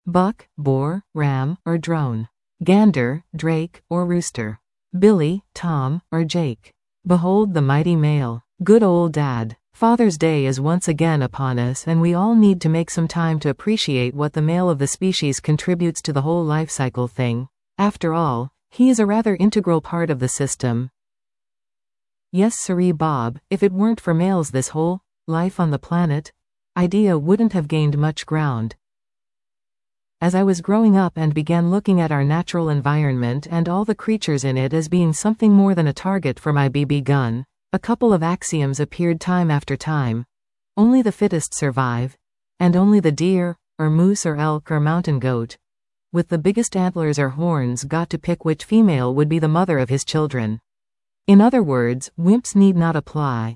buck, boar, ram, or drone. Gander, drake, or rooster. Billy, Tom, or Jake. Behold the mighty male. Good old dad. Father's Day is once again upon us, and we all need to make some time to appreciate what the male of the species contributes to the whole life cycle thing. After all, he is a rather integral part of the system. Yes sirree Bob, if it weren't for males this whole life on the planet idea wouldn't have gained much ground. As I was growing up and began looking at our natural environment and all the creatures in it as being something more than a target for my BB gun, a couple of axioms appeared time after time. Only the fittest survive, and only the deer, or moose or elk or mountain goat, with the biggest antlers or horns got to pick which female would be the mother of his children. In other words, wimps need not apply.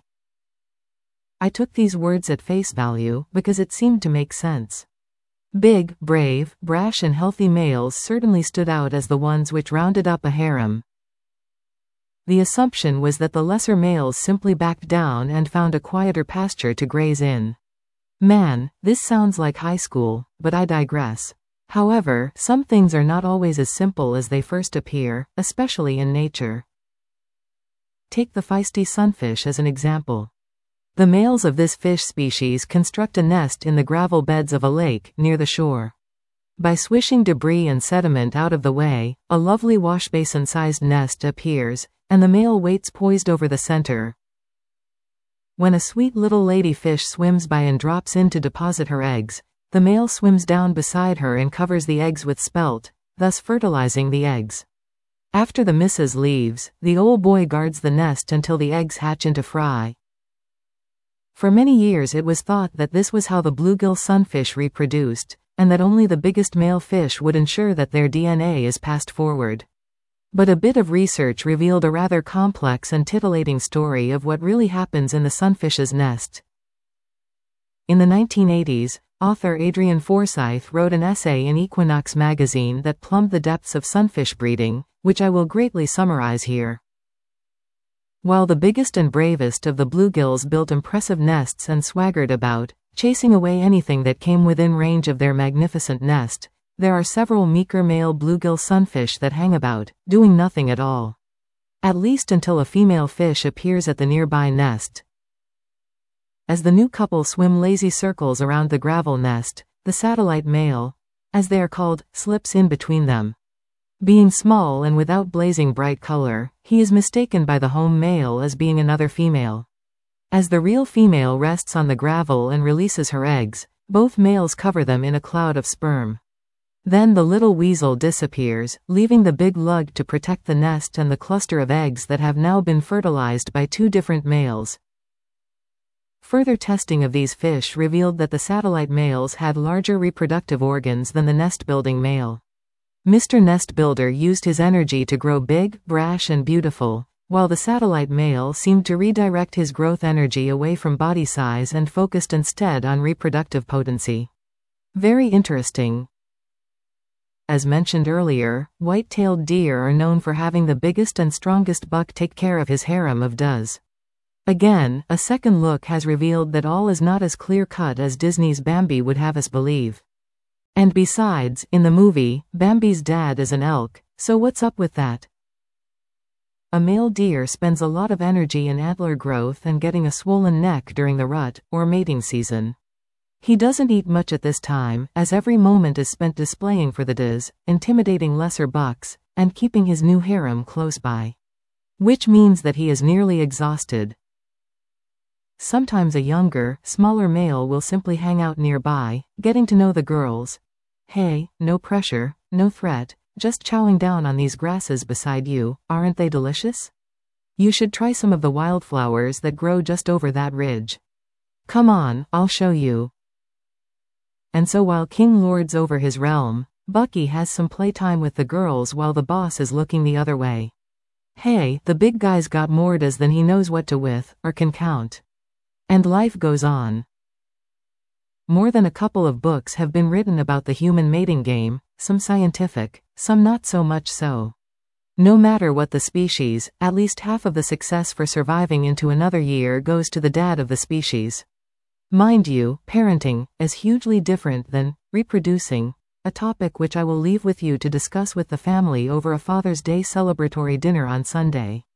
I took these words at face value because it seemed to make sense. Big, brave, brash and healthy males certainly stood out as the ones which rounded up a harem. The assumption was that the lesser males simply backed down and found a quieter pasture to graze in. Man, this sounds like high school, but I digress. However, some things are not always as simple as they first appear, especially in nature. Take the feisty sunfish as an example. The males of this fish species construct a nest in the gravel beds of a lake near the shore. By swishing debris and sediment out of the way, a lovely washbasin-sized nest appears, and the male waits poised over the center. When a sweet little lady fish swims by and drops in to deposit her eggs, the male swims down beside her and covers the eggs with spelt, thus fertilizing the eggs. After the missus leaves, the old boy guards the nest until the eggs hatch into fry. For many years it was thought that this was how the bluegill sunfish reproduced, and that only the biggest male fish would ensure that their DNA is passed forward. But a bit of research revealed a rather complex and titillating story of what really happens in the sunfish's nest. In the 1980s, author Adrian Forsyth wrote an essay in Equinox magazine that plumbed the depths of sunfish breeding, which I will greatly summarize here. While the biggest and bravest of the bluegills built impressive nests and swaggered about, chasing away anything that came within range of their magnificent nest, there are several meeker male bluegill sunfish that hang about, doing nothing at all. At least until a female fish appears at the nearby nest. As the new couple swim lazy circles around the gravel nest, the satellite male, as they are called, slips in between them. Being small and without blazing bright color, he is mistaken by the home male as being another female. As the real female rests on the gravel and releases her eggs, both males cover them in a cloud of sperm. Then the little weasel disappears, leaving the big lug to protect the nest and the cluster of eggs that have now been fertilized by two different males. Further testing of these fish revealed that the satellite males had larger reproductive organs than the nest-building male. Mr. Nest Builder used his energy to grow big, brash and beautiful, while the satellite male seemed to redirect his growth energy away from body size and focused instead on reproductive potency. Very interesting. As mentioned earlier, white-tailed deer are known for having the biggest and strongest buck take care of his harem of does. Again, a second look has revealed that all is not as clear-cut as Disney's Bambi would have us believe. And besides, in the movie, Bambi's dad is an elk, so what's up with that? A male deer spends a lot of energy in antler growth and getting a swollen neck during the rut, or mating season. He doesn't eat much at this time, as every moment is spent displaying for the does, intimidating lesser bucks, and keeping his new harem close by. Which means that he is nearly exhausted. Sometimes a younger, smaller male will simply hang out nearby, getting to know the girls. Hey, no pressure, no threat, just chowing down on these grasses beside you, aren't they delicious? You should try some of the wildflowers that grow just over that ridge. Come on, I'll show you. And so while King lords over his realm, Bucky has some playtime with the girls while the boss is looking the other way. Hey, the big guy's got more does than he knows what to with, or can count. And life goes on. More than a couple of books have been written about the human mating game, some scientific, some not so much so. No matter what the species, at least half of the success for surviving into another year goes to the dad of the species. Mind you, parenting is hugely different than reproducing. a topic which I will leave with you to discuss with the family over a Father's Day celebratory dinner on Sunday.